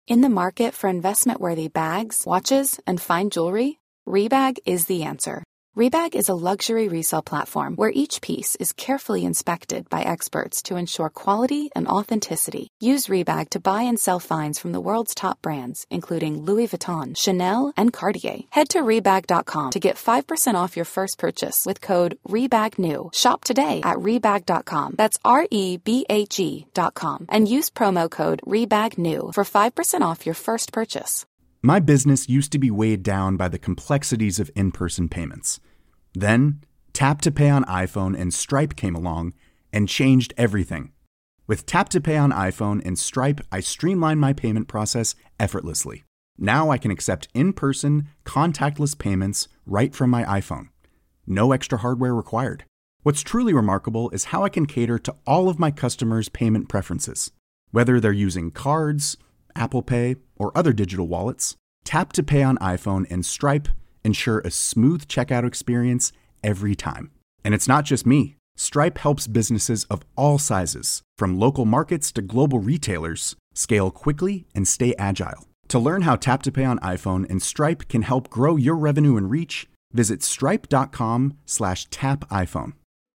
In the market for investment-worthy bags, watches, and fine jewelry, Rebag is the answer. Rebag is a luxury resale platform where each piece is carefully inspected by experts to ensure quality and authenticity. Use Rebag to buy and sell finds from the world's top brands, including Louis Vuitton, Chanel, and Cartier. Head to Rebag.com to get 5% off your first purchase with code REBAGNEW. Shop today at Rebag.com. That's REBAG.com. And use promo code REBAGNEW for 5% off your first purchase. My business used to be weighed down by the complexities of in-person payments. Then, Tap to Pay on iPhone and Stripe came along and changed everything. With Tap to Pay on iPhone and Stripe, I streamlined my payment process effortlessly. Now I can accept in-person, contactless payments right from my iPhone. No extra hardware required. What's truly remarkable is how I can cater to all of my customers' payment preferences. Whether they're using cards, Apple Pay, or other digital wallets, Tap to Pay on iPhone and Stripe ensure a smooth checkout experience every time. And it's not just me. Stripe helps businesses of all sizes, from local markets to global retailers, scale quickly and stay agile. To learn how Tap to Pay on iPhone and Stripe can help grow your revenue and reach, visit stripe.com/tapiphone.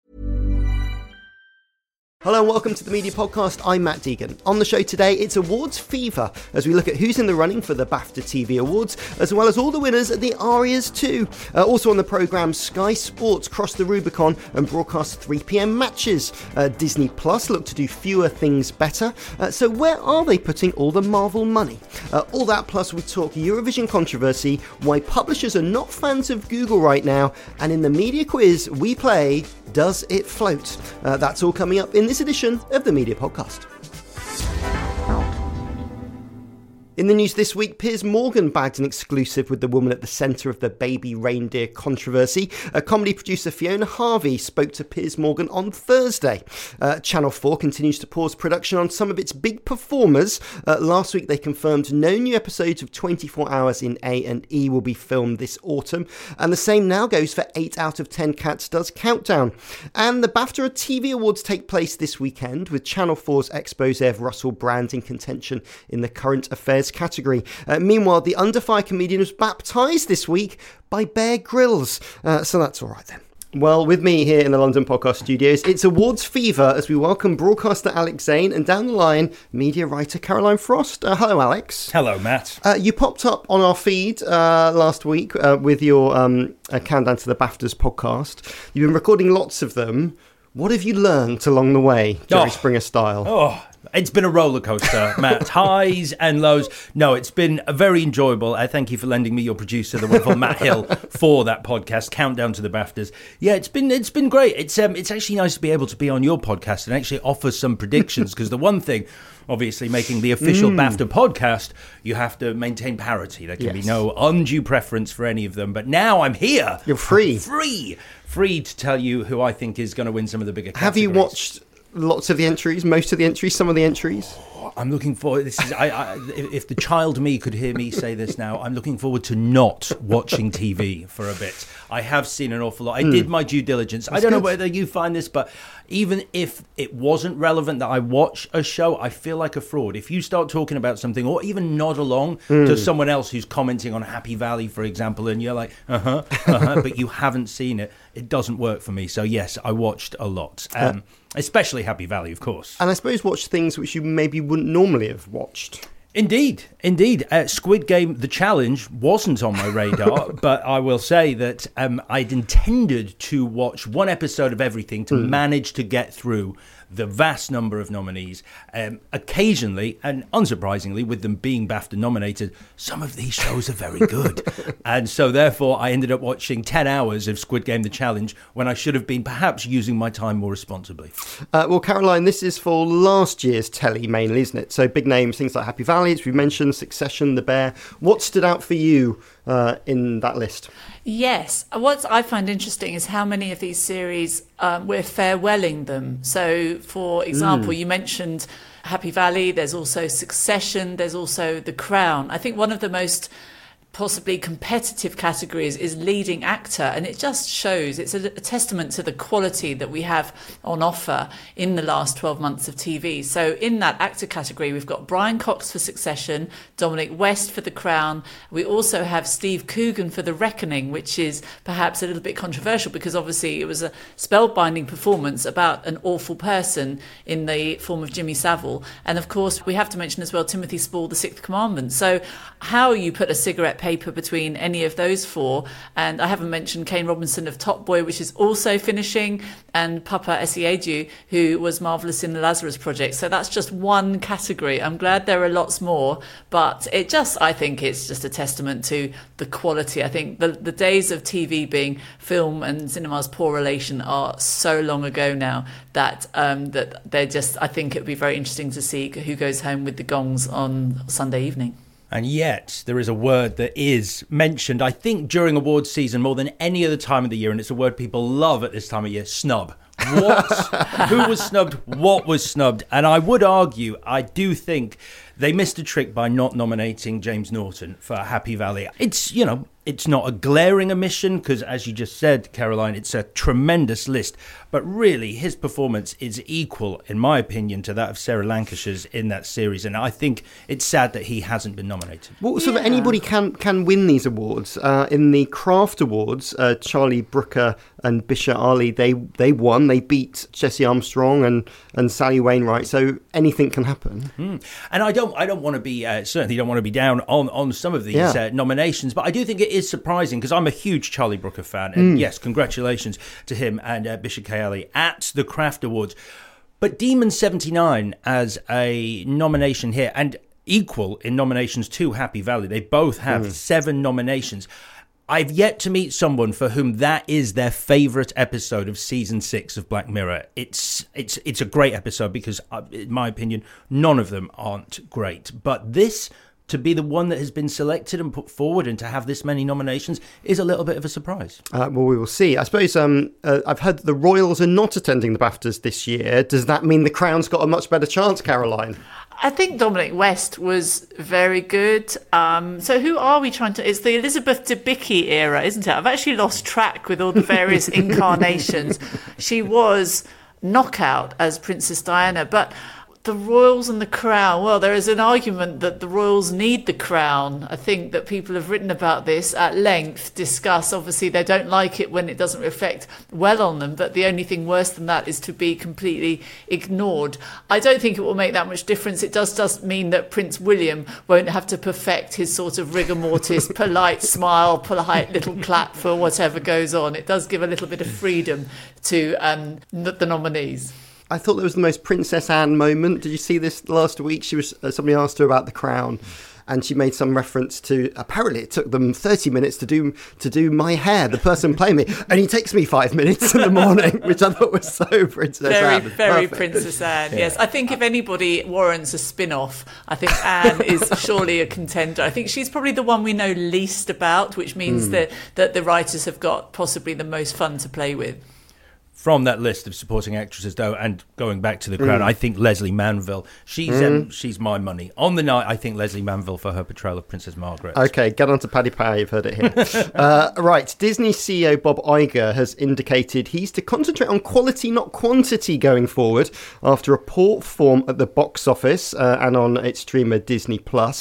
Hello and welcome to the Media Podcast. I'm Matt Deegan. On the show today, it's awards fever as we look at who's in the running for the BAFTA TV Awards, as well as all the winners at the ARIAs too. Also on the programme, Sky Sports crossed the Rubicon and broadcast 3 p.m. matches. Disney Plus look to do fewer things better. So where are they putting all the Marvel money? All that plus we talk Eurovision controversy, why publishers are not fans of Google right now, and in the media quiz we play Does It Float? That's all coming up in this edition of the Media Podcast. In the news this week, Piers Morgan bagged an exclusive with the woman at the centre of the baby reindeer controversy. Comedy producer Fiona Harvey spoke to Piers Morgan on Thursday. Channel 4 continues to pause production on some of its big performers. Last week they confirmed no new episodes of 24 Hours in A&E will be filmed this autumn. And the same now goes for 8 out of 10 Cats Does Countdown. And the BAFTA TV Awards take place this weekend, with Channel 4's expose of Russell Brand in contention in the current affairs category. Meanwhile, the Under Fire comedian was baptised this week by Bear Grylls. So that's all right then. Well, with me here in the London Podcast Studios, it's awards fever as we welcome broadcaster Alex Zane and down the line, media writer Caroline Frost. Hello, Alex. Hello, Matt. You popped up on our feed last week with your Countdown to the BAFTAs podcast. You've been recording lots of them. What have you learnt along the way, Jerry Springer style? It's been a roller coaster, Matt. Highs and lows. No, it's been very enjoyable. I thank you for lending me your producer, the wonderful Matt Hill, for that podcast, Countdown to the BAFTAs. Yeah, it's been great. It's actually nice to be able to be on your podcast and actually offer some predictions, because the one thing, obviously, making the official BAFTA podcast, you have to maintain parity. There can be no undue preference for any of them. But now I'm here. You're free. Free to tell you who I think is going to win some of the bigger categories. Have you watched lots of the entries, most of the entries, some of the entries? I'm looking forward. This is if the child me could hear me say this now, I'm looking forward to not watching TV for a bit. I have seen an awful lot. I did my due diligence. I don't know whether you find this, but even if it wasn't relevant that I watch a show, I feel like a fraud. If you start talking about something or even nod along to someone else who's commenting on Happy Valley, for example, and you're like, but you haven't seen it, it doesn't work for me. So yes, I watched a lot. Especially Happy Valley, of course. And I suppose watch things which you maybe wouldn't normally have watched. Indeed. Squid Game, the challenge, wasn't on my radar, but I will say that I'd intended to watch one episode of everything to manage to get through the vast number of nominees. Occasionally, and unsurprisingly, with them being BAFTA nominated, some of these shows are very good. And so therefore, I ended up watching 10 hours of Squid Game, the challenge, when I should have been perhaps using my time more responsibly. Well, Caroline, this is for last year's telly mainly, isn't it? So big names, things like Happy Valley, as we mentioned, Succession, The Bear. What stood out for you in that list? Yes. What I find interesting is how many of these series we're farewelling them. So, for example, you mentioned Happy Valley. There's also Succession. There's also The Crown. I think one of the most possibly competitive categories is leading actor, and it just shows it's a testament to the quality that we have on offer in the last 12 months of TV. So in that actor category, we've got Brian Cox for Succession, Dominic West for The Crown. We also have Steve Coogan for The Reckoning, which is perhaps a little bit controversial because obviously it was a spellbinding performance about an awful person in the form of Jimmy Savile. And of course, we have to mention as well Timothy Spall, The Sixth Commandment. So how you put a cigarette paper between any of those four, and I haven't mentioned Kane Robinson of Top Boy, which is also finishing, and Papa Essiedu, who was marvellous in the Lazarus Project. So that's just one category. I'm glad there are lots more, but I think it's just a testament to the quality. I think the days of TV being film and cinema's poor relation are so long ago now that I think it would be very interesting to see who goes home with the gongs on Sunday evening. And yet, there is a word that is mentioned, I think, during awards season more than any other time of the year, and it's a word people love at this time of year: snub. What? Who was snubbed? What was snubbed? And I would argue, I do think they missed a trick by not nominating James Norton for Happy Valley. It's not a glaring omission because, as you just said, Caroline, it's a tremendous list. But really, his performance is equal, in my opinion, to that of Sarah Lancashire's in that series. And I think it's sad that he hasn't been nominated. Well, so that anybody can win these awards. In the Craft Awards, Charlie Brooker and Bisha Ali, they won. They beat Jesse Armstrong and Sally Wainwright. So anything can happen. And I don't want to be certainly don't want to be down on some of these nominations, but I do think it is surprising because I'm a huge Charlie Brooker fan. And yes, congratulations to him and Bisha K. Ali at the Craft Awards. But Demon 79 as a nomination here, and equal in nominations to Happy Valley. They both have 7 nominations. I've yet to meet someone for whom that is their favourite episode of season 6 of Black Mirror. It's a great episode because, in my opinion, none of them aren't great. But this, to be the one that has been selected and put forward and to have this many nominations, is a little bit of a surprise. Well, we will see. I suppose I've heard the Royals are not attending the BAFTAs this year. Does that mean the Crown's got a much better chance, Caroline? I think Dominic West was very good. So who are we trying to... It's the Elizabeth Debicki era, isn't it? I've actually lost track with all the various incarnations. She was knockout as Princess Diana, but... The Royals and the Crown. Well, there is an argument that the Royals need the Crown. I think that people have written about this at length, discuss. Obviously, they don't like it when it doesn't reflect well on them, but the only thing worse than that is to be completely ignored. I don't think it will make that much difference. It does mean that Prince William won't have to perfect his sort of rigor mortis, polite smile, polite little clap for whatever goes on. It does give a little bit of freedom to the nominees. I thought there was the most Princess Anne moment. Did you see this last week? She was somebody asked her about the Crown, and she made some reference to apparently it took them 30 minutes to do my hair. The person playing me only takes me 5 minutes in the morning, which I thought was so Princess Anne. Very Princess Anne. Yeah. Yes, I think if anybody warrants a spin-off, I think Anne is surely a contender. I think she's probably the one we know least about, which means that the writers have got possibly the most fun to play with. From that list of supporting actresses, though, and going back to the Crown, I think Leslie Manville, she's my money. On the night, I think Leslie Manville for her portrayal of Princess Margaret. Okay, get on to Paddy Power, you've heard it here. Right, Disney CEO Bob Iger has indicated he's to concentrate on quality, not quantity, going forward after a poor perform at the box office and on its streamer Disney+.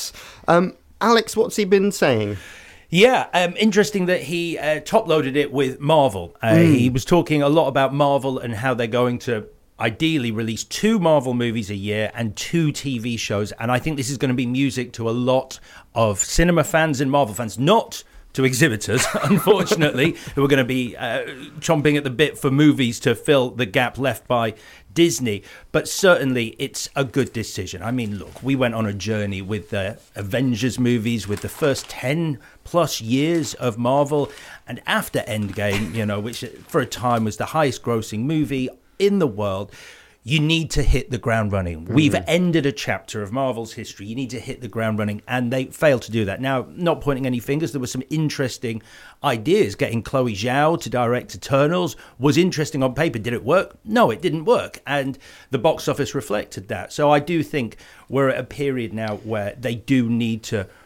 Alex, what's he been saying? Yeah, interesting that he top-loaded it with Marvel. He was talking a lot about Marvel and how they're going to ideally release 2 Marvel movies a year and 2 TV shows. And I think this is going to be music to a lot of cinema fans and Marvel fans, not to exhibitors, unfortunately, who are going to be chomping at the bit for movies to fill the gap left by Disney. But certainly it's a good decision. I mean, look, we went on a journey with the Avengers movies, with the first 10 plus years of Marvel, and after Endgame, which for a time was the highest grossing movie in the world, you need to hit the ground running. We've ended a chapter of Marvel's history. You need to hit the ground running, and they failed to do that. Now, not pointing any fingers, there were some interesting ideas. Getting Chloe Zhao to direct Eternals was interesting on paper. Did it work? No, it didn't work, and the box office reflected that. So I do think we're at a period now where they do need to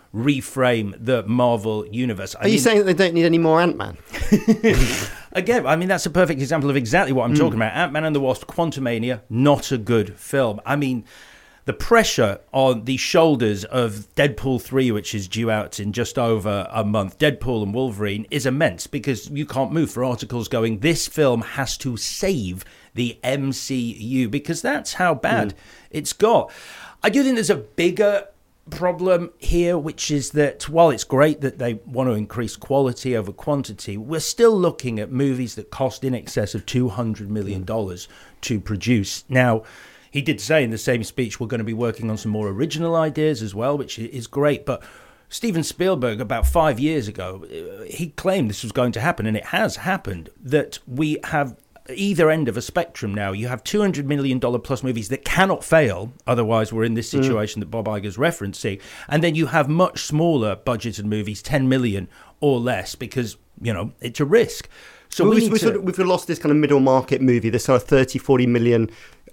reframe the Marvel universe. Are you saying that they don't need any more Ant-Man? Again, I mean, that's a perfect example of exactly what I'm talking about. Ant-Man and the Wasp, Quantumania, not a good film. I mean, the pressure on the shoulders of Deadpool 3, which is due out in just over a month, Deadpool and Wolverine, is immense because you can't move for articles going, this film has to save the MCU, because that's how bad it's got. I do think there's a bigger problem here, which is that while it's great that they want to increase quality over quantity, we're still looking at movies that cost in excess of $200 million to produce. Now, he did say in the same speech, we're going to be working on some more original ideas as well, which is great. But Steven Spielberg, about 5 years ago, he claimed this was going to happen, and it has happened, that we have either end of a spectrum now. You have $200 million plus movies that cannot fail, otherwise we're in this situation that Bob Iger's referencing. And then you have much smaller budgeted movies, 10 million or less, because, you know, it's a risk. So we've lost this kind of middle market movie, this kind of $30-40 million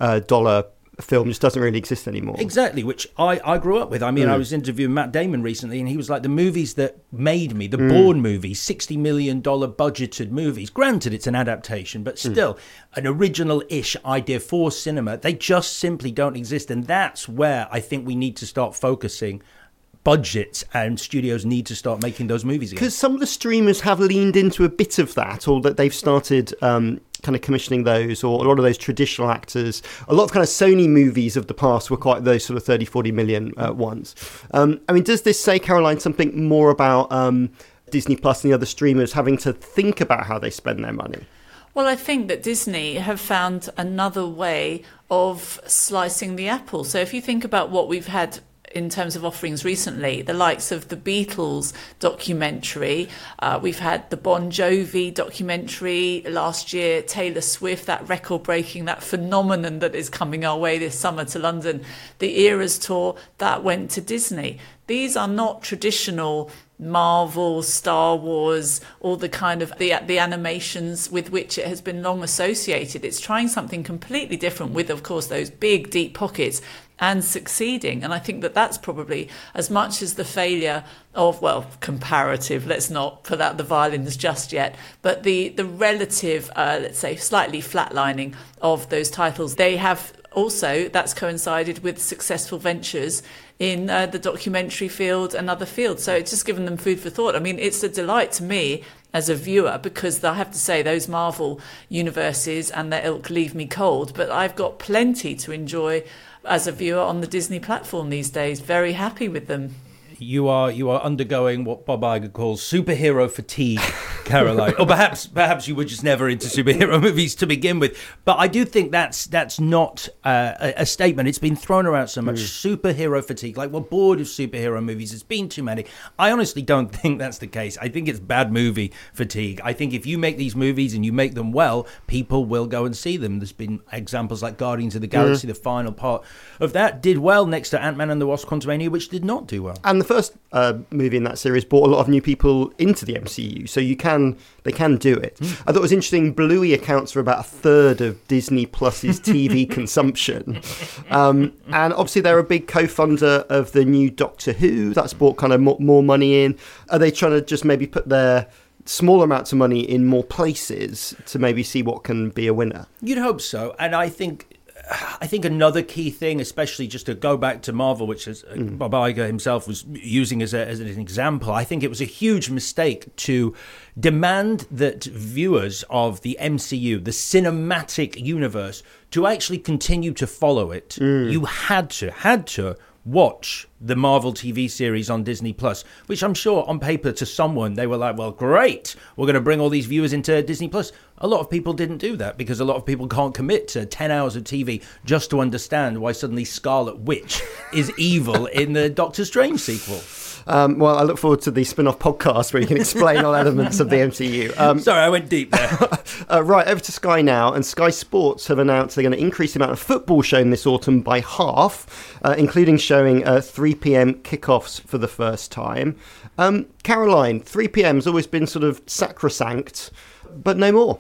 film just doesn't really exist anymore. Exactly, which I grew up with. I mean, I was interviewing Matt Damon recently, and he was like, the movies that made me, the Bourne movies, $60 million budgeted movies. Granted, it's an adaptation, but still an original-ish idea for cinema. They just simply don't exist, and that's where I think we need to start focusing budgets, and studios need to start making those movies again. Because some of the streamers have leaned into a bit of that, or that they've started kind of commissioning those, or a lot of those traditional actors. A lot of kind of Sony movies of the past were quite those sort of 30-40 million ones. I mean, does this say, Caroline, something more about Disney Plus and the other streamers having to think about how they spend their money? Well, I think that Disney have found another way of slicing the apple. So if you think about what we've had in terms of offerings recently, the likes of the Beatles documentary, we've had the Bon Jovi documentary last year, Taylor Swift, that record-breaking, that phenomenon that is coming our way this summer to London, the Eras tour, that went to Disney. These are not traditional Marvel, Star Wars, all the kind of the animations with which it has been long associated. It's trying something completely different with, of course, those big, deep pockets, and succeeding. And I think that that's probably as much as the failure of, well, comparative, let's not put out the violins just yet, but the relative, let's say, slightly flatlining of those titles. They have also, that's coincided with successful ventures in the documentary field and other fields. So it's just given them food for thought. I mean, it's a delight to me as a viewer, because I have to say those Marvel universes and their ilk leave me cold, but I've got plenty to enjoy as a viewer on the Disney platform these days. Very happy with them. You are undergoing what Bob Iger calls superhero fatigue, Caroline. Or perhaps you were just never into superhero movies to begin with. But I do think that's not a statement. It's been thrown around so much, superhero fatigue. Like, we're bored of superhero movies. It's been too many. I honestly don't think that's the case. I think it's bad movie fatigue. I think if you make these movies and you make them well, people will go and see them. There's been examples like Guardians of the Galaxy, the final part of that did well next to Ant-Man and the Wasp: Quantumania, which did not do well. And the first movie in that series brought a lot of new people into the MCU, so they can do it. I thought it was interesting, Bluey accounts for about a third of Disney Plus's TV consumption. And obviously they're a big co-funder of the new Doctor Who. That's brought kind of more money in. Are they trying to just maybe put their small amounts of money in more places to maybe see what can be a winner? You'd hope so. And I think another key thing, especially just to go back to Marvel, which is Bob Iger himself was using as an example, I think it was a huge mistake to demand that viewers of the MCU, the cinematic universe, to actually continue to follow it. You had to watch the Marvel TV series on Disney Plus, which I'm sure on paper to someone they were like, well, great, we're going to bring all these viewers into Disney Plus. A lot of people didn't do that because a lot of people can't commit to 10 hours of TV just to understand why suddenly Scarlet Witch is evil in the Doctor Strange sequel. Well, I look forward to the spin-off podcast where you can explain all elements of the MCU. Sorry, I went deep there. Right, over to Sky now. And Sky Sports have announced they're going to increase the amount of football shown this autumn by half, including showing 3 p.m. kickoffs for the first time. Caroline, 3 p.m. has always been sort of sacrosanct, but no more.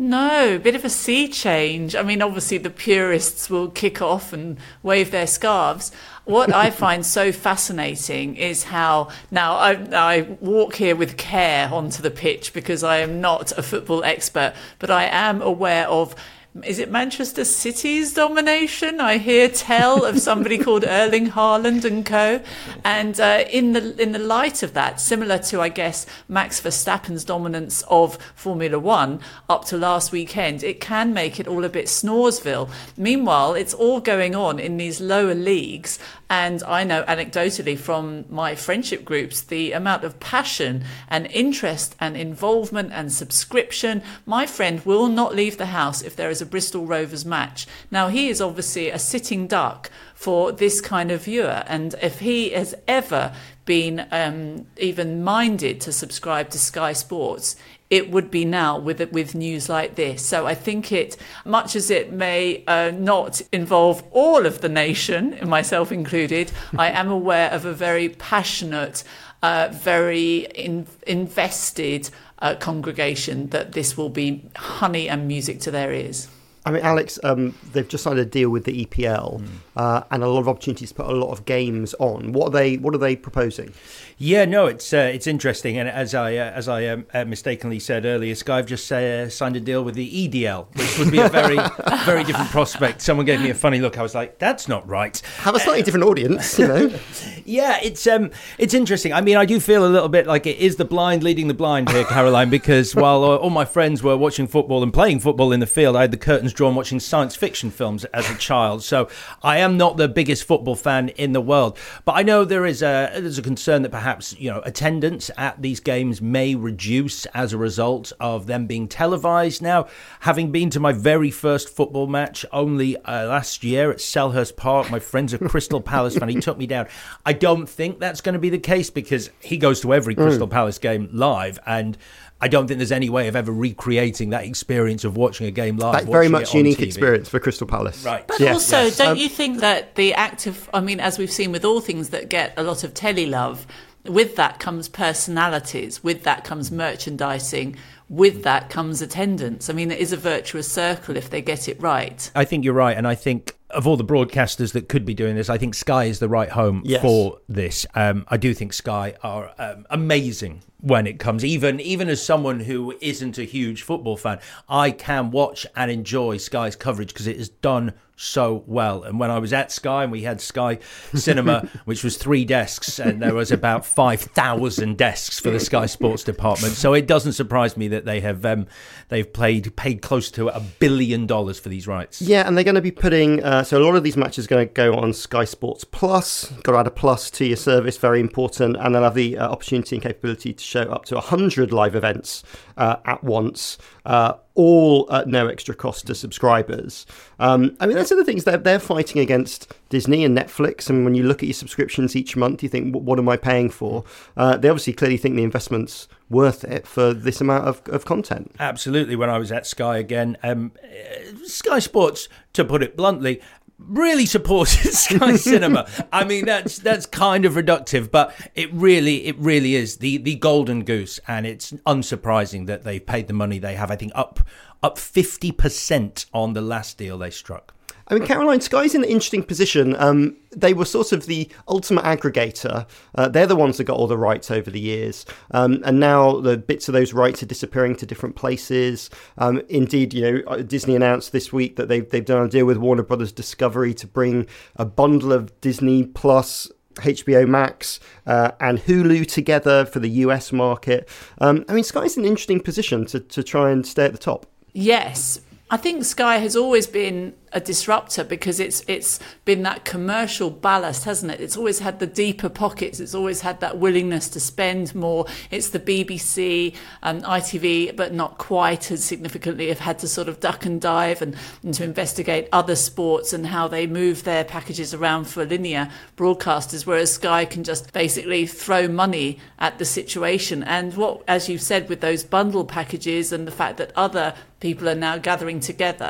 No, a bit of a sea change. I mean, obviously the purists will kick off and wave their scarves. What I find so fascinating is how now I walk here with care onto the pitch because I am not a football expert, but I am aware of, is it Manchester City's domination? I hear tell of somebody called Erling Haaland and co. And in the light of that, similar to, I guess, Max Verstappen's dominance of Formula One up to last weekend, it can make it all a bit Snoresville. Meanwhile, it's all going on in these lower leagues. And I know anecdotally from my friendship groups, the amount of passion and interest and involvement and subscription. My friend will not leave the house if there is a Bristol Rovers match. Now, he is obviously a sitting duck for this kind of viewer. And if he has ever been even minded to subscribe to Sky Sports, it would be now with news like this. So I think it, much as it may not involve all of the nation, myself included, I am aware of a very passionate, very invested congregation that this will be honey and music to their ears. I mean, Alex, they've just signed a deal with the EPL and a lot of opportunities to put a lot of games on. What are they proposing? Yeah, no, it's interesting, and as I mistakenly said earlier, Sky have just signed a deal with the EDL, which would be a very very different prospect. Someone gave me a funny look. I was like, that's not right. Have a slightly different audience, you know. Yeah, it's interesting. I mean, I do feel a little bit like it is the blind leading the blind here, Caroline, because while all my friends were watching football and playing football in the field, I had the curtains drawn watching science fiction films as a child. So I am not the biggest football fan in the world, but I know there's a concern that perhaps attendance at these games may reduce as a result of them being televised. Now, having been to my very first football match only last year at Selhurst Park, my friend's a Crystal Palace fan. He took me down. I don't think that's going to be the case because he goes to every Crystal Palace game live, and I don't think there's any way of ever recreating that experience of watching a game live. That's very much unique experience for Crystal Palace. Right. But also, don't you think that the active, I mean, as we've seen with all things that get a lot of telly love, with that comes personalities, with that comes merchandising, with that comes attendance. I mean, it is a virtuous circle if they get it right. I think you're right, and I think of all the broadcasters that could be doing this, I think Sky is the right home for this. I do think Sky are amazing when it comes, even as someone who isn't a huge football fan, I can watch and enjoy Sky's coverage because it is done so well. And when I was at Sky and we had Sky Cinema, which was 3 desks, and there was about 5,000 desks for the Sky Sports department, so it doesn't surprise me that they've paid close to $1 billion for these rights. Yeah, and they're going to be putting so a lot of these matches are going to go on Sky Sports Plus. Got to add a plus to your service, very important, and they'll have the opportunity and capability to show up to 100 live events at once. All at no extra cost to subscribers. I mean, that's the things that they're fighting against Disney and Netflix. And when you look at your subscriptions each month, you think, what am I paying for? They obviously clearly think the investment's worth it for this amount of content. Absolutely. When I was at Sky again, Sky Sports, to put it bluntly, really supported Sky Cinema. I mean, that's kind of reductive, but it really is the golden goose, and it's unsurprising that they've paid the money they have. I think up 50% on the last deal they struck. I mean, Caroline, Sky's in an interesting position. They were sort of the ultimate aggregator. They're the ones that got all the rights over the years. And now the bits of those rights are disappearing to different places. Indeed, Disney announced this week that they've done a deal with Warner Brothers Discovery to bring a bundle of Disney Plus, HBO Max and Hulu together for the US market. I mean, Sky's in an interesting position to try and stay at the top. Yes. I think Sky has always been a disruptor because it's been that commercial ballast, hasn't it? It's always had the deeper pockets. It's always had that willingness to spend more. It's the BBC and ITV, but not quite as significantly, have had to sort of duck and dive and to investigate other sports and how they move their packages around for linear broadcasters, whereas Sky can just basically throw money at the situation. And what, as you said, with those bundle packages and the fact that other people are now gathering together,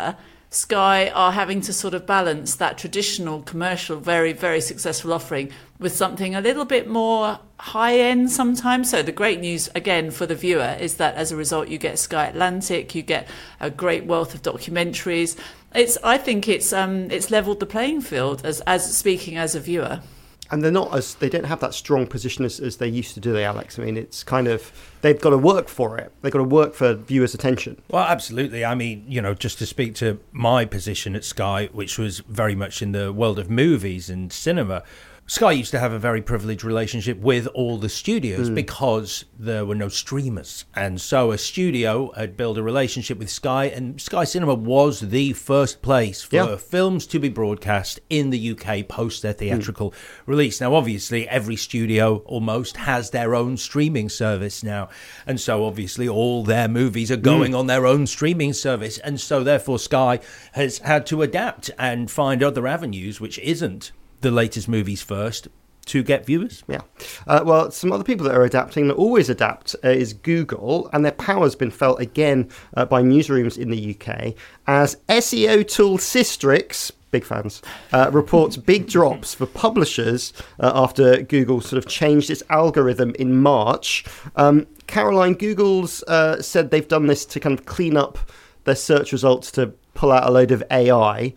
Sky are having to sort of balance that traditional commercial, very, very successful offering with something a little bit more high end sometimes. So the great news, again, for the viewer is that as a result, you get Sky Atlantic, you get a great wealth of documentaries. I think it's leveled the playing field as speaking as a viewer. And they don't have that strong position as they used to, do they, Alex? I mean, it's kind of, they've got to work for it. They've got to work for viewers' attention. Well, absolutely. I mean, just to speak to my position at Sky, which was very much in the world of movies and cinema, Sky used to have a very privileged relationship with all the studios because there were no streamers. And so a studio had built a relationship with Sky, and Sky Cinema was the first place for films to be broadcast in the UK post their theatrical release. Now, obviously, every studio almost has their own streaming service now. And so, obviously, all their movies are going on their own streaming service. And so, therefore, Sky has had to adapt and find other avenues, which isn't the latest movies first, to get viewers. Yeah. Well, some other people that are adapting, that always adapt, is Google, and their power's been felt again by newsrooms in the UK as SEO tool Systrix, big fans, reports big drops for publishers after Google sort of changed its algorithm in March. Caroline, Google's said they've done this to kind of clean up their search results, to pull out a load of AI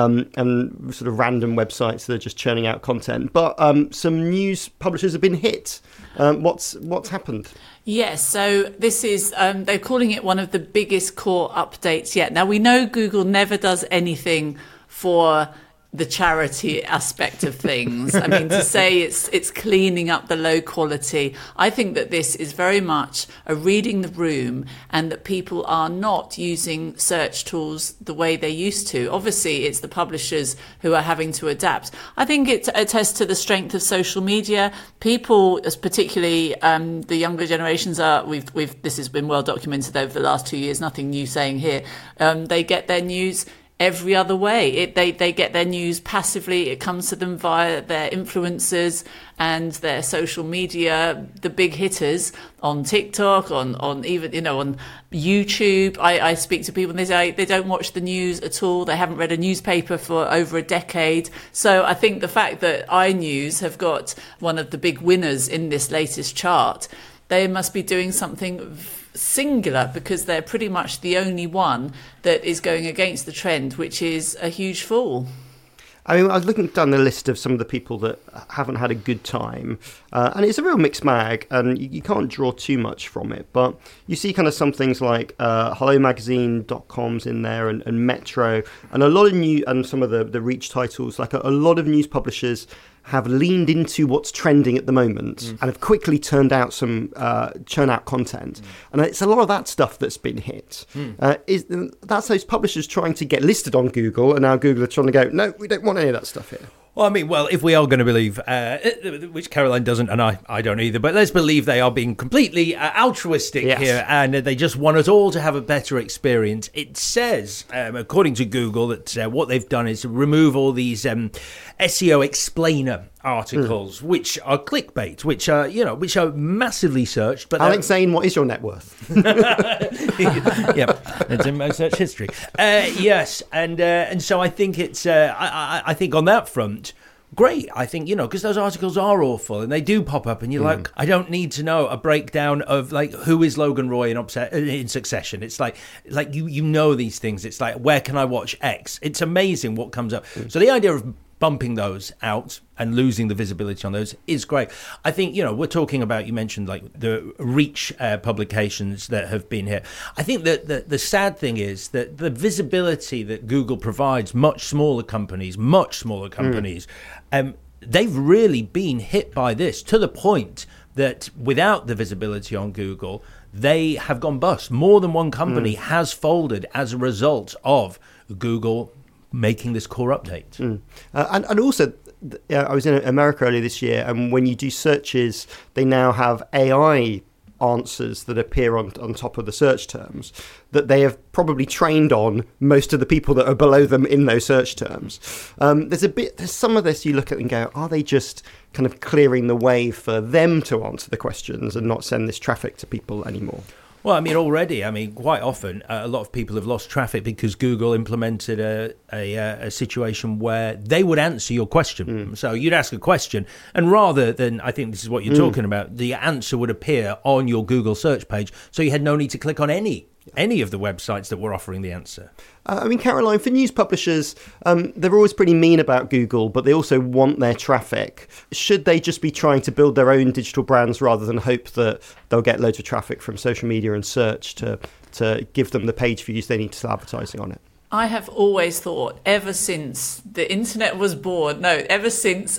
and sort of random websites that are just churning out content. But some news publishers have been hit. What's happened? Yes, so this is, they're calling it one of the biggest core updates yet. Now, we know Google never does anything for the charity aspect of things. I mean, to say it's cleaning up the low quality, I think that this is very much a reading the room, and that people are not using search tools the way they used to. Obviously, it's the publishers who are having to adapt. I think it attests to the strength of social media. People, particularly the younger generations, this has been well documented over the last 2 years, nothing new saying here. They get their news every other way. They get their news passively. It comes to them via their influencers and their social media, the big hitters on TikTok, on even, on YouTube. I speak to people and they say they don't watch the news at all. They haven't read a newspaper for over a decade. So I think the fact that iNews have got one of the big winners in this latest chart, they must be doing something singular, because they're pretty much the only one that is going against the trend, which is a huge fall. I mean, I was looking down the list of some of the people that haven't had a good time, and it's a real mixed bag, and you can't draw too much from it. But you see kind of some things like HelloMagazine.com's in there, and Metro, and a lot of and some of the Reach titles, like a lot of news publishers have leaned into what's trending at the moment and have quickly churn out content. And it's a lot of that stuff that's been hit. That's those publishers trying to get listed on Google, and now Google are trying to go, no, we don't want any of that stuff here. Well, I mean, if we are going to believe, which Caroline doesn't, and I don't either, but let's believe they are being completely altruistic here, and they just want us all to have a better experience. It says, according to Google, that what they've done is remove all these SEO explainer articles, which are clickbait, which are massively searched. But Alex Zane, what is your net worth? It's in my search history. Yes, and so I think it's I think on that front, great. I think, because those articles are awful and they do pop up, and you're like, I don't need to know a breakdown of like who is Logan Roy in Succession. It's like you know these things. It's like, where can I watch X? It's amazing what comes up. So the idea of bumping those out and losing the visibility on those is great. I think, we're talking about, you mentioned like the Reach publications that have been here. I think that the sad thing is that the visibility that Google provides much smaller companies, they've really been hit by this, to the point that without the visibility on Google, they have gone bust. More than one company has folded as a result of Google making this core update. And also, I was in America earlier this year, and when you do searches, they now have AI answers that appear on top of the search terms that they have probably trained on most of the people that are below them in those search terms. There's some of this you look at and go, are they just kind of clearing the way for them to answer the questions and not send this traffic to people anymore? Well, I mean, already, quite often, a lot of people have lost traffic because Google implemented a situation where they would answer your question. So you'd ask a question, and rather than, I think this is what you're talking about, the answer would appear on your Google search page, so you had no need to click on any of the websites that were offering the answer. Caroline, for news publishers, they're always pretty mean about Google, but they also want their traffic. Should they just be trying to build their own digital brands rather than hope that they'll get loads of traffic from social media and search to give them the page views they need to sell advertising on it? I have always thought, ever since the internet was born, ever since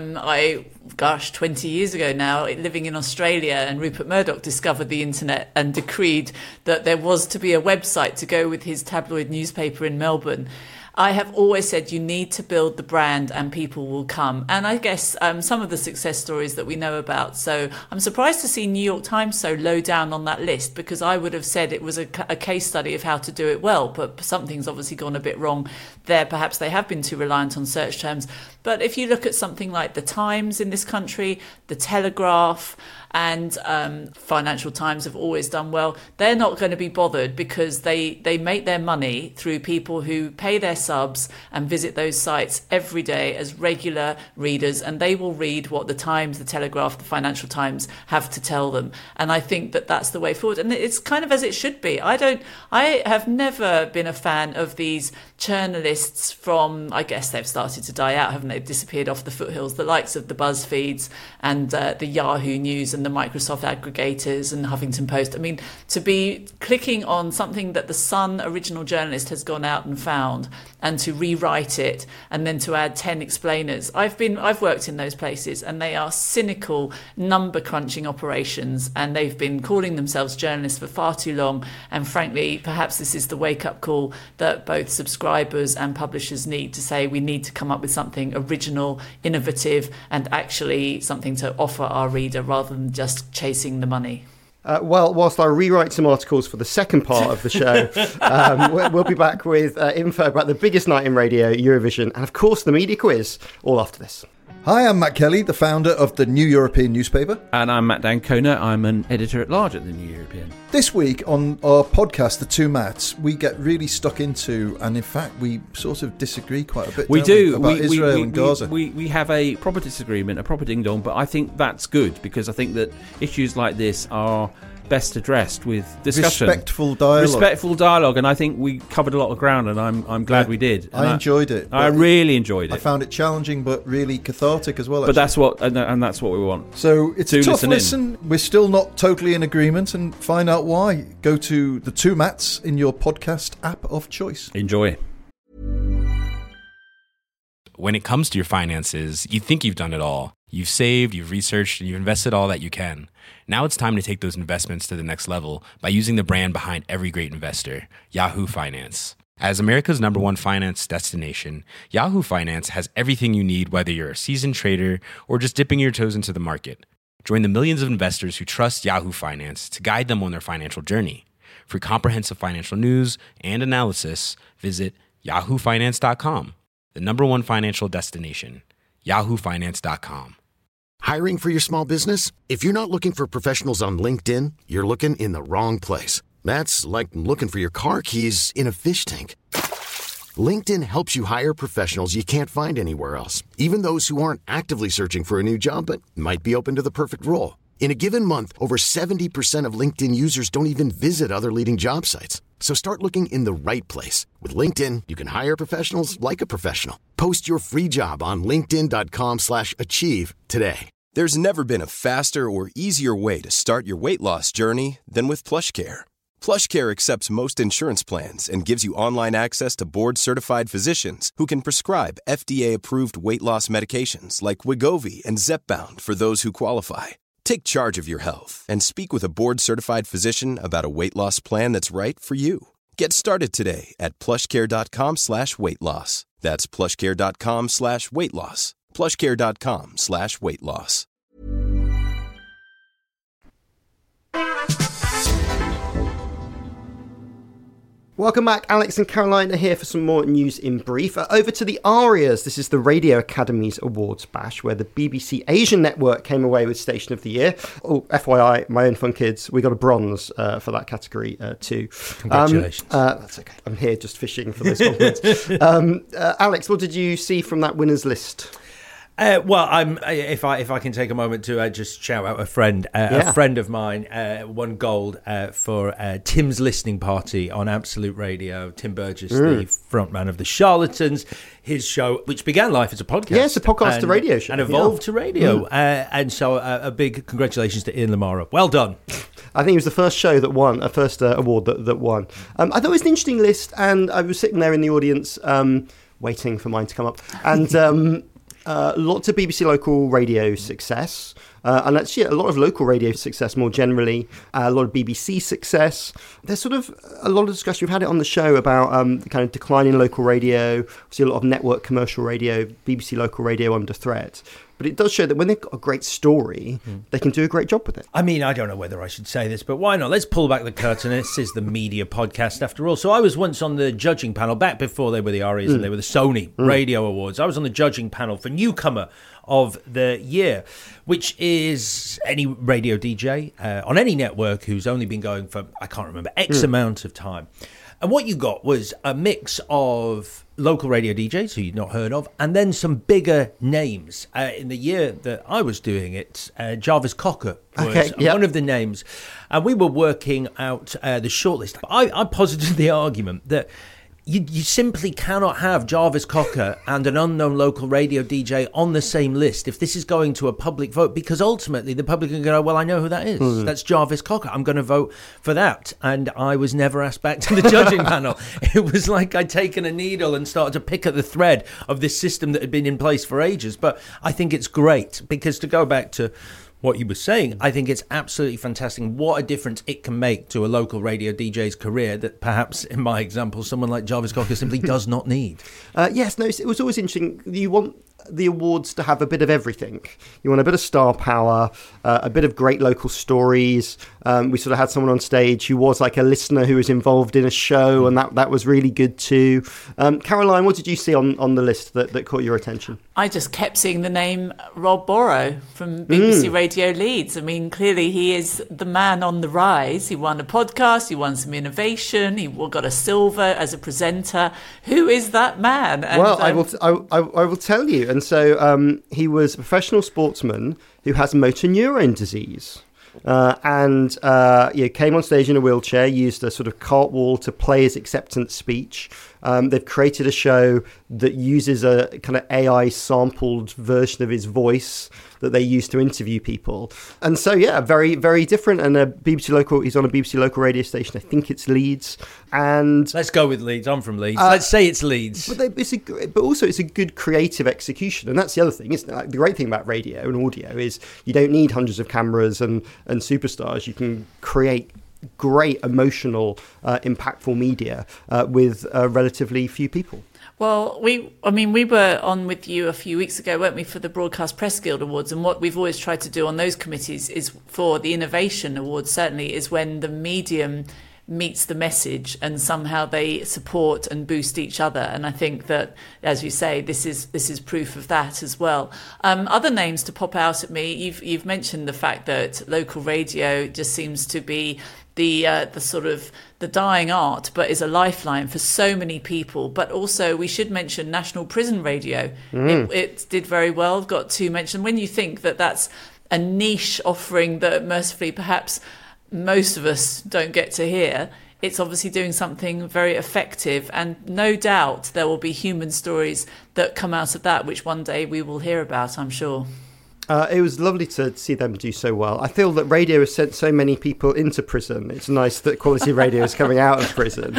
20 years ago now, living in Australia, and Rupert Murdoch discovered the internet and decreed that there was to be a website to go with his tabloid newspaper in Melbourne. I have always said you need to build the brand and people will come. And I guess some of the success stories that we know about. So I'm surprised to see New York Times so low down on that list, because I would have said it was a case study of how to do it well. But something's obviously gone a bit wrong there. Perhaps they have been too reliant on search terms. But if you look at something like the Times in this country, the Telegraph, and Financial Times have always done well. They're not going to be bothered because they make their money through people who pay their subs and visit those sites every day as regular readers, and they will read what the Times, the Telegraph, the Financial Times have to tell them. And I think that that's the way forward. And it's kind of as it should be. I have never been a fan of these journalists from, I guess they've started to die out, haven't they? Disappeared off the foothills, the likes of the BuzzFeeds and the Yahoo News and the Microsoft aggregators and Huffington Post. I mean, to be clicking on something that the Sun original journalist has gone out and found and to rewrite it and then to add 10 explainers. I've worked in those places, and they are cynical number crunching operations, and they've been calling themselves journalists for far too long. And frankly, perhaps this is the wake up call that both subscribers and publishers need, to say we need to come up with something original, innovative, and actually something to offer our reader rather than just chasing the money. Whilst I rewrite some articles for the second part of the show, we'll be back with info about the biggest night in radio, Eurovision, and of course the media quiz, all after this. Hi, I'm Matt Kelly, the founder of the New European newspaper. And I'm Matt Dancona. I'm an editor-at-large at the New European. This week on our podcast, The Two Matts, we get really stuck into, and in fact, we sort of disagree quite a bit, we do. About Israel and Gaza. We have a proper disagreement, a proper ding-dong, but I think that's good, because I think that issues like this are best addressed with discussion. Respectful dialogue. And I think we covered a lot of ground, and I'm glad we did. And I enjoyed it. I really enjoyed it. I found it challenging, but really cathartic as well, actually. But that's what, and that's what we want. So it's a tough listen. We're still not totally in agreement, and find out why. Go to The Two Matts in your podcast app of choice. Enjoy. When it comes to your finances, you think you've done it all. You've saved, you've researched, and you've invested all that you can. Now it's time to take those investments to the next level by using the brand behind every great investor, Yahoo Finance. As America's #1 finance destination, Yahoo Finance has everything you need, whether you're a seasoned trader or just dipping your toes into the market. Join the millions of investors who trust Yahoo Finance to guide them on their financial journey. For comprehensive financial news and analysis, visit yahoofinance.com, the #1 financial destination, yahoofinance.com. Hiring for your small business? If you're not looking for professionals on LinkedIn, you're looking in the wrong place. That's like looking for your car keys in a fish tank. LinkedIn helps you hire professionals you can't find anywhere else, even those who aren't actively searching for a new job but might be open to the perfect role. In a given month, over 70% of LinkedIn users don't even visit other leading job sites. So start looking in the right place. With LinkedIn, you can hire professionals like a professional. Post your free job on linkedin.com/achieve today. There's never been a faster or easier way to start your weight loss journey than with PlushCare. PlushCare accepts most insurance plans and gives you online access to board-certified physicians who can prescribe FDA-approved weight loss medications like Wegovy and Zepbound for those who qualify. Take charge of your health and speak with a board-certified physician about a weight loss plan that's right for you. Get started today at plushcare.com/weight loss. That's plushcare.com/weight loss. plushcare.com/weight loss. Welcome back. Alex and Caroline are here for some more news in brief. Over to the ARIAs. This is the Radio Academy's Awards Bash, where the BBC Asian Network came away with Station of the Year. Oh, FYI, my own fun kids, we got a bronze for that category too. Congratulations. That's okay. I'm here just fishing for those compliments. Alex, what did you see from that winners list? Well, if I can take a moment to just shout out a friend. A friend of mine won gold for Tim's listening party on Absolute Radio. Tim Burgess, the frontman of the Charlatans, his show, which began life as a podcast. Yeah, it's a podcast to radio show. And evolved to radio. And so a big congratulations to Ian Lamara. Well done. I think it was the first show that won, a first award that won. I thought it was an interesting list, and I was sitting there in the audience waiting for mine to come up. And... lots of BBC local radio success, and actually a lot of local radio success more generally, a lot of BBC success. There's sort of a lot of discussion, we've had it on the show, about the kind of decline in local radio. We see a lot of network commercial radio, BBC local radio under threat. But it does show that when they've got a great story, they can do a great job with it. I mean, I don't know whether I should say this, but why not? Let's pull back the curtain. This is the media podcast after all. So I was once on the judging panel, back before they were the ARIAs and they were the Sony Radio Awards. I was on the judging panel for Newcomer of the Year, which is any radio DJ on any network who's only been going for, I can't remember, X amount of time. And what you got was a mix of local radio DJs who you'd not heard of, and then some bigger names. In the year that I was doing it, Jarvis Cocker was one of the names. And we were working out the shortlist. I posited the argument that you simply cannot have Jarvis Cocker and an unknown local radio DJ on the same list if this is going to a public vote, because ultimately the public are going to go, well, I know who that is. That's Jarvis Cocker. I'm going to vote for that. And I was never asked back to the judging panel. It was like I'd taken a needle and started to pick at the thread of this system that had been in place for ages. But I think it's great, because to go back to what you were saying, I think it's absolutely fantastic. What a difference it can make to a local radio DJ's career that perhaps, in my example, someone like Jarvis Cocker simply does not need. Yes, no, it was always interesting. You want the awards to have a bit of everything. You want a bit of star power, a bit of great local stories. We sort of had someone on stage who was like a listener who was involved in a show, and that was really good too. Caroline, what did you see on the list that caught your attention? I just kept seeing the name Rob Borrow from BBC Radio Leeds. I mean, clearly he is the man on the rise. He won a podcast, he won some innovation, he got a silver as a presenter. Who is that man? And, well, I will tell you. And so he was a professional sportsman who has motor neurone disease. And came on stage in a wheelchair, used a sort of cartwheel to play his acceptance speech. They've created a show that uses a kind of AI sampled version of his voice that they use to interview people. And so, yeah, very, very different. And he's on a BBC local radio station. I think it's Leeds. And let's go with Leeds. I'm from Leeds. Let's say it's Leeds. But also it's a good creative execution. And that's the other thing, isn't it? Like, the great thing about radio and audio is you don't need hundreds of cameras and superstars. You can create great emotional, impactful media with relatively few people. Well, we were on with you a few weeks ago, weren't we, for the Broadcast Press Guild Awards, and what we've always tried to do on those committees is, for the Innovation Awards certainly, is when the medium meets the message and somehow they support and boost each other. And I think that, as you say, this is proof of that as well. Other names to pop out at me, you've mentioned the fact that local radio just seems to be the sort of the dying art, but is a lifeline for so many people. But also we should mention National Prison Radio. It did very well, got 2 mentions. When you think that that's a niche offering that mercifully perhaps most of us don't get to hear, it's obviously doing something very effective, and no doubt there will be human stories that come out of that, which one day we will hear about, I'm sure. It was lovely to see them do so well. I feel that radio has sent so many people into prison. It's nice that quality radio is coming out of prison.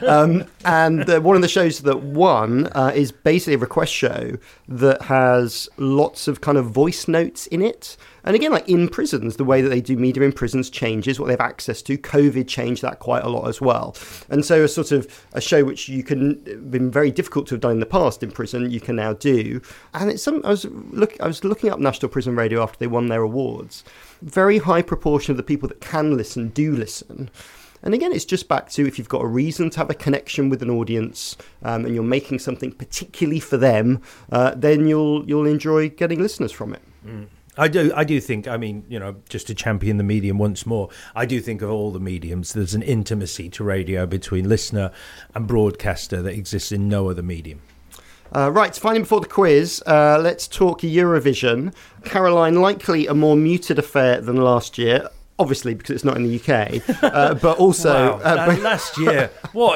And one of the shows that won is basically a request show that has lots of kind of voice notes in it. And again, like in prisons, the way that they do media in prisons changes, what they have access to. COVID changed that quite a lot as well. And so a sort of a show which been very difficult to have done in the past in prison, you can now do. And it's I was looking up National Prison Radio after they won their awards. Very high proportion of the people that can listen do listen. And again, it's just back to if you've got a reason to have a connection with an audience and you're making something particularly for them, then you'll enjoy getting listeners from it. I do think, I mean, just to champion the medium once more, I do think of all the mediums, there's an intimacy to radio between listener and broadcaster that exists in no other medium. Right, finally before the quiz, let's talk Eurovision. Caroline, likely a more muted affair than last year. Obviously, because it's not in the UK, but also... last year,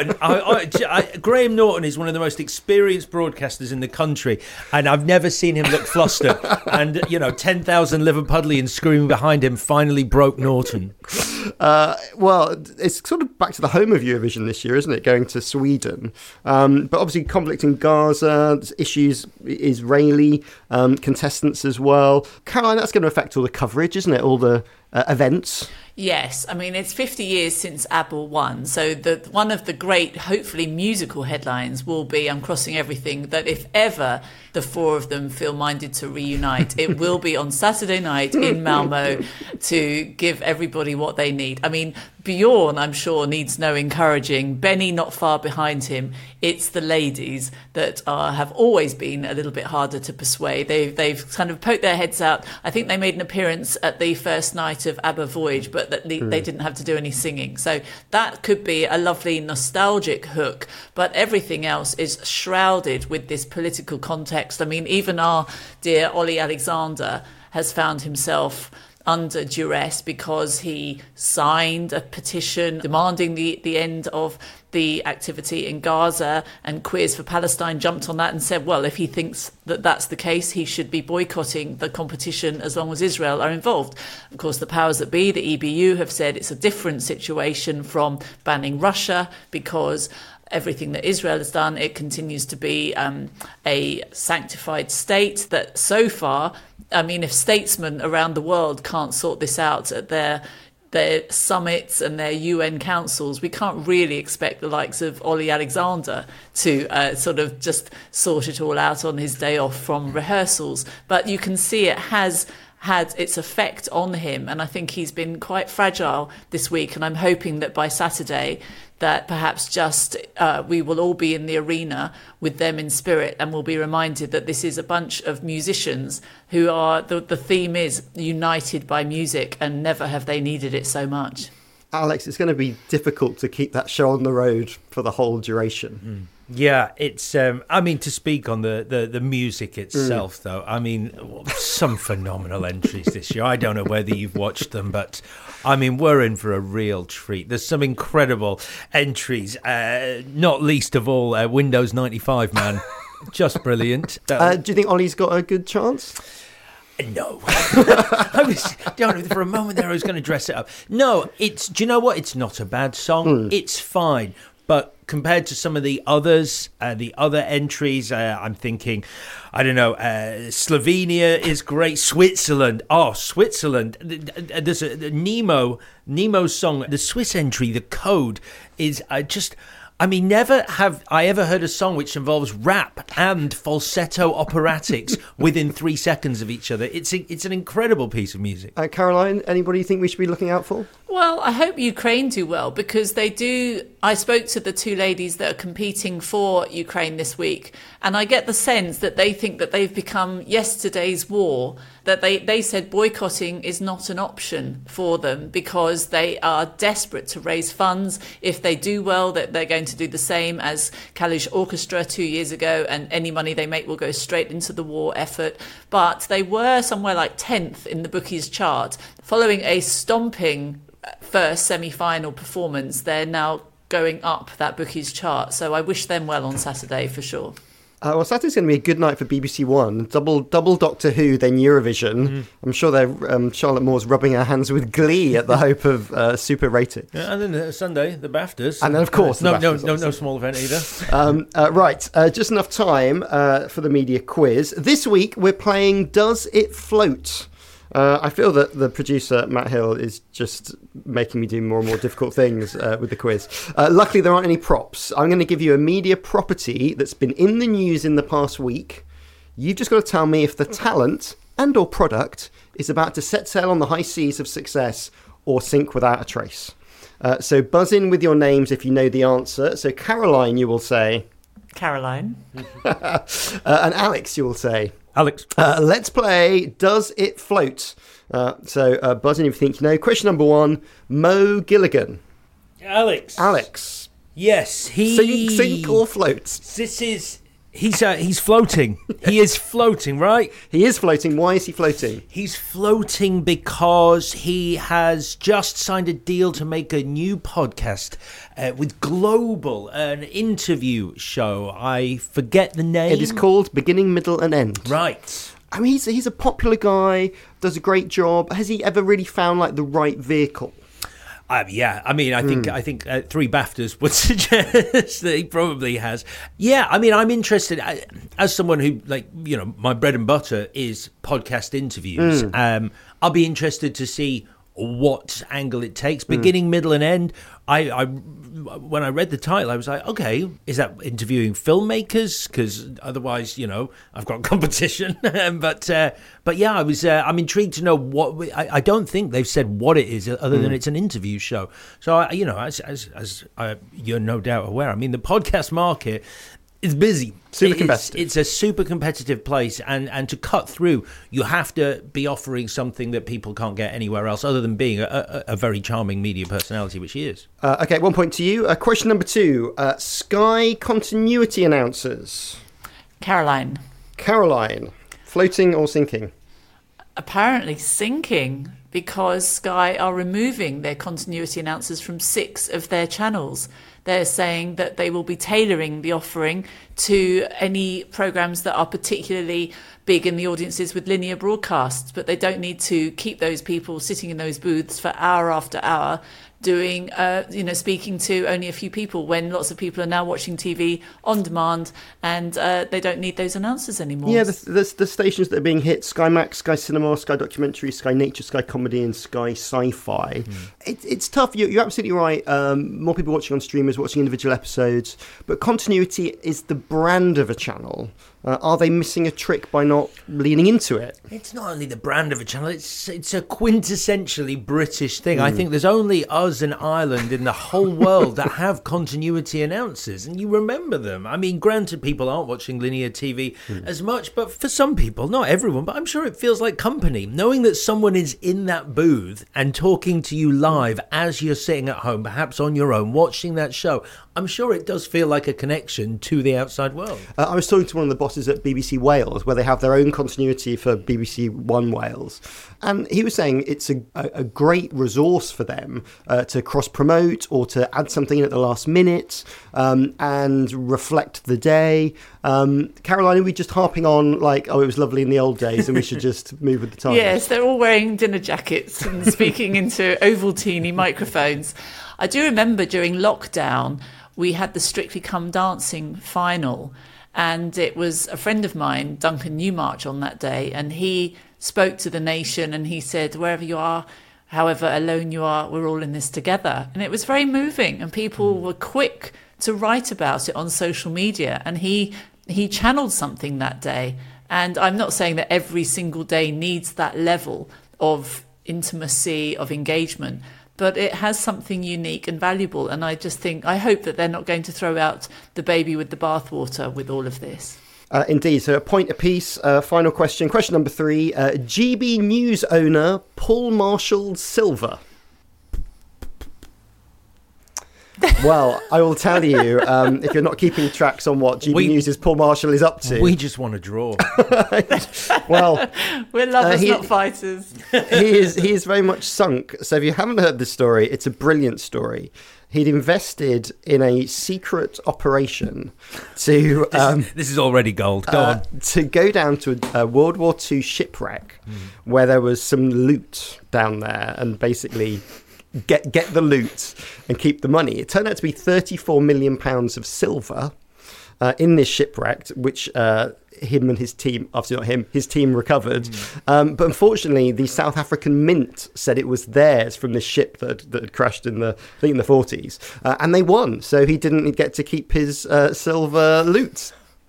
Graham Norton is one of the most experienced broadcasters in the country, and I've never seen him look flustered. And, 10,000 Liverpudlians screaming behind him finally broke Norton. Well, it's sort of back to the home of Eurovision this year, isn't it, going to Sweden? But obviously conflict in Gaza, issues Israeli contestants as well. Caroline, that's going to affect all the coverage, isn't it, all the events? Yes, I mean, it's 50 years since ABBA won, so one of the great, hopefully musical headlines will be, I'm crossing everything, that if ever the four of them feel minded to reunite, it will be on Saturday night in Malmo to give everybody what they need. I mean, Bjorn, I'm sure, needs no encouraging. Benny not far behind him. It's the ladies that have always been a little bit harder to persuade. They've kind of poked their heads out. I think they made an appearance at the first night of ABBA Voyage, but they didn't have to do any singing. So that could be a lovely nostalgic hook. But everything else is shrouded with this political context. I mean, even our dear Ollie Alexander has found himself under duress because he signed a petition demanding the end of the activity in Gaza, and Queers for Palestine jumped on that and said, well, if he thinks that that's the case, he should be boycotting the competition as long as Israel are involved. Of course, the powers that be, the EBU, have said it's a different situation from banning Russia because everything that Israel has done, it continues to be a sanctified state that so far, I mean, if statesmen around the world can't sort this out at their summits and their UN councils, we can't really expect the likes of Ollie Alexander to sort of just sort it all out on his day off from rehearsals. But you can see it has had its effect on him, and I think he's been quite fragile this week, and I'm hoping that by Saturday that perhaps just we will all be in the arena with them in spirit, and we'll be reminded that this is a bunch of musicians who are, the theme is united by music, and never have they needed it so much. Alex, it's going to be difficult to keep that show on the road for the whole duration. Yeah, it's, I mean, to speak on the music itself, though, I mean, some phenomenal entries this year. I don't know whether you've watched them, but, I mean, we're in for a real treat. There's some incredible entries, not least of all Windows 95, man. Just brilliant. Do you think Ollie's got a good chance? No. I was, for a moment there, I was going to dress it up. No, do you know what? It's not a bad song. It's fine. But compared to some of the others, the other entries, I'm thinking, I don't know, Slovenia is great. Switzerland. Oh, Switzerland. There's a Nemo's song. The Swiss entry, The Code, is just... I mean, never have I ever heard a song which involves rap and falsetto operatics within 3 seconds of each other. It's an incredible piece of music. Caroline, anybody you think we should be looking out for? Well, I hope Ukraine do well, because they do. I spoke to the two ladies that are competing for Ukraine this week, and I get the sense that they think that they've become yesterday's war, that they said boycotting is not an option for them because they are desperate to raise funds. If they do well, that they're going to do the same as Kalush Orchestra 2 years ago, and any money they make will go straight into the war effort. But they were somewhere like 10th in the bookies chart. Following a stomping first semi-final performance, they're now going up that bookies chart. So I wish them well on Saturday for sure. Well, Saturday's going to be a good night for BBC One. Double Doctor Who, then Eurovision. I'm sure Charlotte Moore's rubbing her hands with glee at the hope of super rating. Yeah, and then Sunday, the BAFTAs. And then, of course, no small event either. Right, just enough time for the media quiz. This week, we're playing Does It Float? I feel that the producer, Matt Hill, is just making me do more and more difficult things with the quiz. Luckily, there aren't any props. I'm going to give you a media property that's been in the news in the past week. You've just got to tell me if the talent and or product is about to set sail on the high seas of success or sink without a trace. So buzz in with your names if you know the answer. So Caroline, you will say. Caroline. And Alex, you will say. Alex. Let's play Does It Float? So buzz in if you think you know. Question number 1, Mo Gilligan. Alex. Yes, he... Sink or float? This is... He's floating. He is floating, right? He is floating. Why is he floating? He's floating because he has just signed a deal to make a new podcast with Global, an interview show. I forget the name. It is called Beginning, Middle and End. Right. I mean, he's a popular guy, does a great job. Has he ever really found like the right vehicle? Yeah, I mean, I think 3 BAFTAs would suggest that he probably has. Yeah, I mean, I'm interested as someone who, like, you know, my bread and butter is podcast interviews. I'll be interested to see what angle it takes, beginning, middle, and end. I when I read the title, I was like, okay, is that interviewing filmmakers? Because otherwise, you know, I've got competition. but yeah, I'm intrigued to know what. I don't think they've said what it is, other than it's an interview show. So you know, as you're no doubt aware, I mean, the podcast market is busy. Super competitive. It's a super competitive place, and to cut through, you have to be offering something that people can't get anywhere else, other than being a very charming media personality, which he is. Okay, 1 point to you. Question number 2, Sky continuity announcers. Caroline. Floating or sinking? Apparently sinking, because Sky are removing their continuity announcers from 6 of their channels. They're saying that they will be tailoring the offering to any programmes that are particularly big in the audiences with linear broadcasts, but they don't need to keep those people sitting in those booths for hour after hour doing, speaking to only a few people, when lots of people are now watching TV on demand, and they don't need those announcers anymore. Yeah, the stations that are being hit: Sky Max, Sky Cinema, Sky Documentary, Sky Nature, Sky Comedy, and Sky Sci-Fi. It's tough. You're absolutely right. More people watching on streamers, watching individual episodes, but continuity is the brand of a channel. Are they missing a trick by not leaning into it? It's not only the brand of a channel, it's a quintessentially British thing. I think there's only us and Ireland in the whole world that have continuity announcers, and you remember them. I mean, granted, people aren't watching linear TV as much, but for some people, not everyone, but I'm sure it feels like company. Knowing that someone is in that booth and talking to you live as you're sitting at home, perhaps on your own, watching that show, I'm sure it does feel like a connection to the outside world. I was talking to one of the bosses at BBC Wales, where they have their own continuity for BBC One Wales, and he was saying it's a great resource for them to cross-promote or to add something in at the last minute and reflect the day. Caroline, are we just harping on like, oh, it was lovely in the old days and we should just move with the times? Yes, they're all wearing dinner jackets and speaking into Ovaltine microphones. I do remember during lockdown, we had the Strictly Come Dancing final, and it was a friend of mine, Duncan Newmarch, on that day, and he spoke to the nation and he said, wherever you are, however alone you are, we're all in this together. And it was very moving, and people were quick to write about it on social media, and he channeled something that day. And I'm not saying that every single day needs that level of intimacy, of engagement, but it has something unique and valuable. And I hope that they're not going to throw out the baby with the bathwater with all of this. Indeed. So a point apiece. Final question. Question number 3. GB News owner Paul Marshall Silver. Well, I will tell you, if you're not keeping tracks on what GB News' Paul Marshall is up to. We just want to draw. Well, we're lovers, not fighters. he is very much sunk. So if you haven't heard this story, it's a brilliant story. He'd invested in a secret operation to... this is already gold. Go on. To go down to a World War II shipwreck where there was some loot down there, and basically... Get the loot and keep the money. It turned out to be £34 million of silver in this shipwreck, which him and his team, obviously not him, his team recovered. But unfortunately, the South African Mint said it was theirs from this ship that had crashed in the 40s. And they won. So he didn't get to keep his silver loot.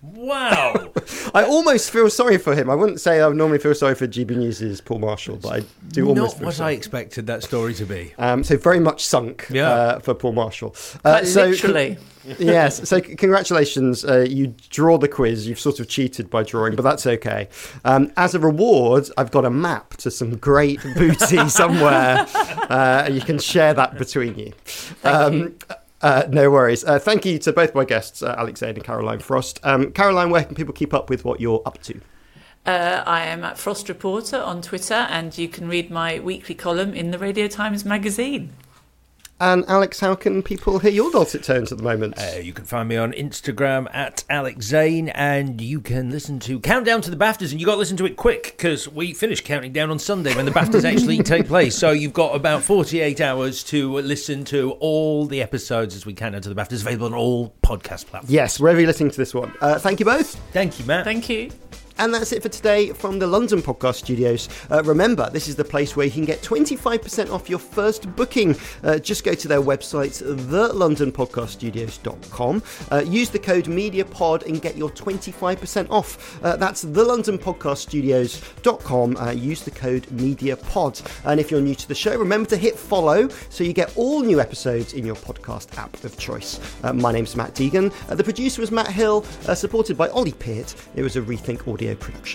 Wow. I almost feel sorry for him. I wouldn't say I would normally feel sorry for GB News' Paul Marshall, but I do almost feel Not what sorry. I expected that story to be. So very much sunk for Paul Marshall. Literally. Yes, so congratulations. You draw the quiz. You've sort of cheated by drawing, but that's okay. As a reward, I've got a map to some great booty somewhere. You can share that between you. No worries. Thank you to both my guests, Alex Zane and Caroline Frost. Caroline, where can people keep up with what you're up to? I am at Frost Reporter on Twitter, and you can read my weekly column in the Radio Times magazine. And Alex, how can people hear your dulcet tones at the moment? You can find me on Instagram at Alex Zane, and you can listen to Countdown to the BAFTAs, and you got to listen to it quick because we finish counting down on Sunday when the BAFTAs actually take place. So you've got about 48 hours to listen to all the episodes as we count down to the BAFTAs, available on all podcast platforms. Yes, wherever you're listening to this one. Thank you both. Thank you, Matt. Thank you. And that's it for today from the London Podcast Studios. Remember, this is the place where you can get 25% off your first booking. Just go to their website, thelondonpodcaststudios.com. Use the code MEDIAPOD and get your 25% off. That's thelondonpodcaststudios.com. Use the code MEDIAPOD. And if you're new to the show, remember to hit follow so you get all new episodes in your podcast app of choice. My name's Matt Deegan. The producer was Matt Hill, supported by Ollie Peart. It was a Rethink Audio production.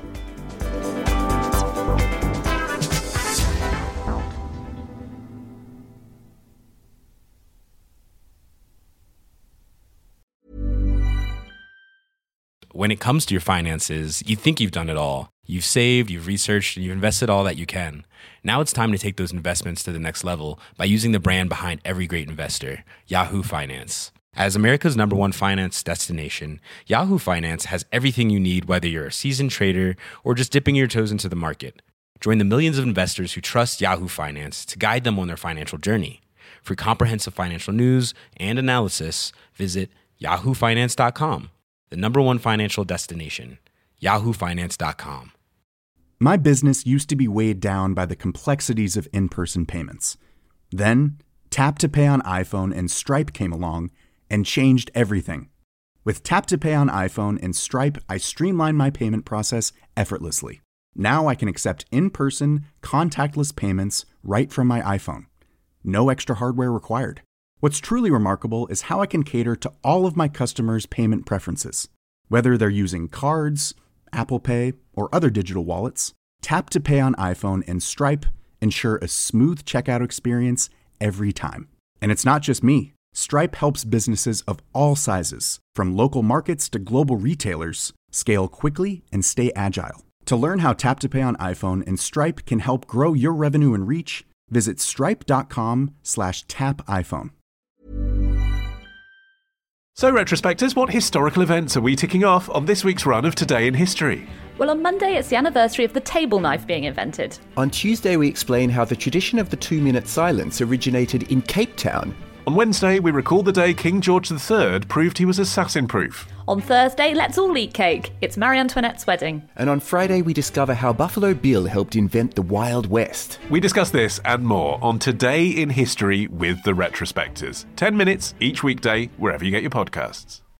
When it comes to your finances, you think you've done it all. You've saved, you've researched, and you've invested all that you can. Now it's time to take those investments to the next level by using the brand behind every great investor, Yahoo Finance. As America's #1 finance destination, Yahoo Finance has everything you need, whether you're a seasoned trader or just dipping your toes into the market. Join the millions of investors who trust Yahoo Finance to guide them on their financial journey. For comprehensive financial news and analysis, visit yahoofinance.com, the #1 financial destination, yahoofinance.com. My business used to be weighed down by the complexities of in-person payments. Then, Tap to Pay on iPhone and Stripe came along and changed everything. With Tap to Pay on iPhone and Stripe, I streamlined my payment process effortlessly. Now I can accept in-person, contactless payments right from my iPhone. No extra hardware required. What's truly remarkable is how I can cater to all of my customers' payment preferences. Whether they're using cards, Apple Pay, or other digital wallets, Tap to Pay on iPhone and Stripe ensure a smooth checkout experience every time. And it's not just me. Stripe helps businesses of all sizes, from local markets to global retailers, scale quickly and stay agile. To learn how Tap to Pay on iPhone and Stripe can help grow your revenue and reach, visit stripe.com/tapiphone. So, retrospectors, what historical events are we ticking off on this week's run of Today in History? Well, on Monday, it's the anniversary of the table knife being invented. On Tuesday, we explain how the tradition of the 2-minute silence originated in Cape Town. On Wednesday, we recall the day King George III proved he was assassin-proof. On Thursday, let's all eat cake. It's Marie Antoinette's wedding. And on Friday, we discover how Buffalo Bill helped invent the Wild West. We discuss this and more on Today in History with the Retrospectors. 10 minutes each weekday, wherever you get your podcasts.